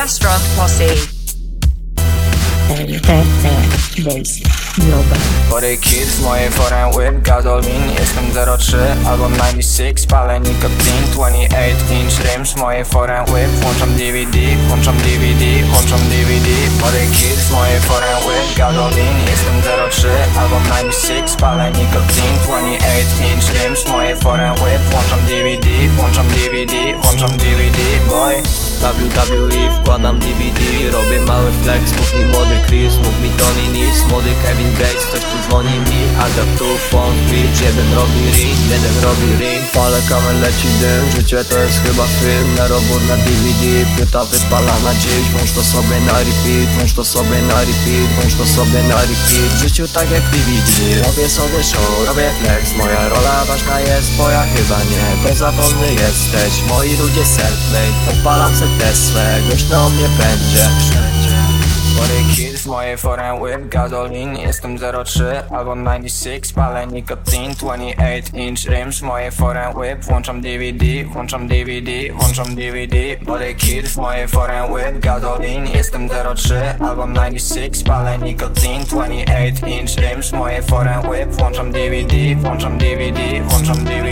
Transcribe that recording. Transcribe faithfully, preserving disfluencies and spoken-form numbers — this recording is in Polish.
Jastra Posse. Body Kids, moje foreign whip, gazolin. Jestem zero trzy albo dziewięćdziesiąt sześć, palę nikotin. dwadzieścia osiem inch rims, moje foreign whip. Włączam D V D, włączam D V D, włączam D V D. Body Kids, moje foreign whip, gazolin. Jestem zero trzy albo dziewięćdziesiąt sześć, palę nikotin. dwadzieścia osiem inch rims, moje foreign whip. Włączam D V D, włączam D V D, włączam D V D, boy. W W E wkładam D V D, robię mały flex, mów mi młody Chris, mów mi Tony Nis, młody Kevin Gates, ktoś tu dzwoni mi, I got two phone bitch, jeden robi ring, jeden robi ring, palę kamer, leci dym, życie to jest chyba film, na robór na D V D, płyta wypalana dziś, włącz to sobie na repeat, włącz to sobie na repeat, włącz to sobie na repeat, w życiu tak jak D V D, robię sobie show, robię flex, moja rola ważna jest, twoja chyba nie, bezawolny jesteś, moi ludzie self-made, odpalam se Tesla, głośno o mnie będzie wszędzie. Body Kids, moje foreign whip, gazolin. Jestem zero trzy albo dziewięćdziesiąt sześć, palę nikotin. dwadzieścia osiem inch rims, moje foreign whip. Włączam D V D, włączam D V D, włączam D V D. Body Kids, moje foreign whip, gazolin. Jestem zero trzy albo dziewięćdziesiąt sześć, palę nikotin. dwadzieścia osiem inch rims, moje foreign whip. Włączam D V D, włączam D V D, włączam D V D.